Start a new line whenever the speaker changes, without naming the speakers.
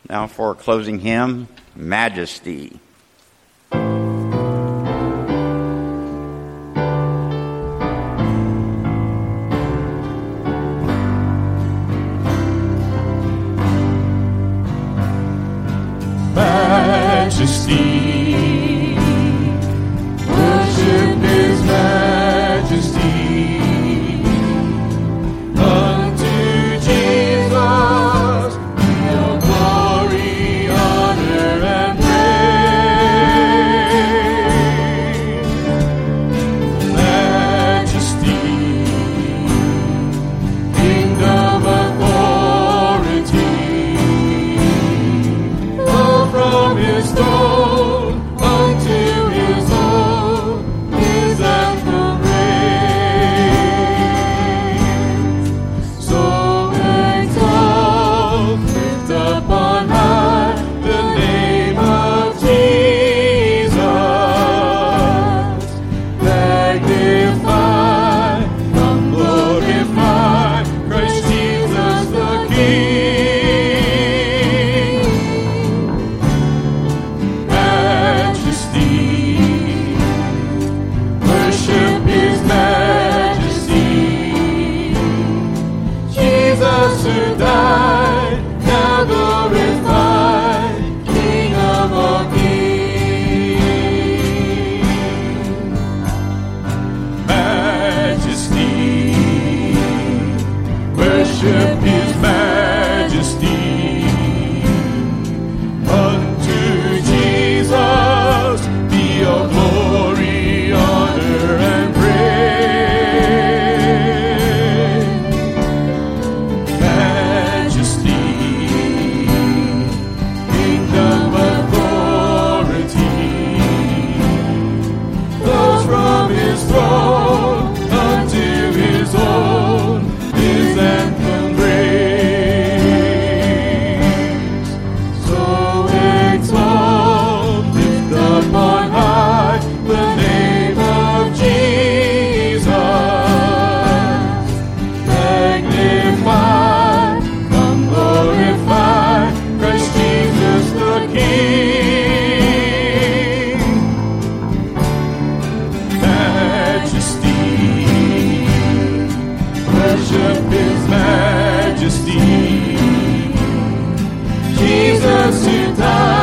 Now for a closing hymn, Majesty.
Majesty, worship His majesty. Unto Jesus be all glory, honor, and praise. Majesty, kingdom authority, flow from His throne unto His own, His anthem raised. So exalt, lift up on high the name of Jesus. Magnify, come glorify Christ Jesus the King. Majesty, worship His majesty. Jesus who died, now glorified, King of all kings. Majesty, worship His majesty. Unto Jesus be all glory, honor, and praise. Majesty, kingdom authority, flows from His throne unto His own, His anthem raised. So exalt, lift up on high the name of Jesus. Magnify, come glorify Christ Jesus the King. Majesty, worship His majesty. Jesus who died,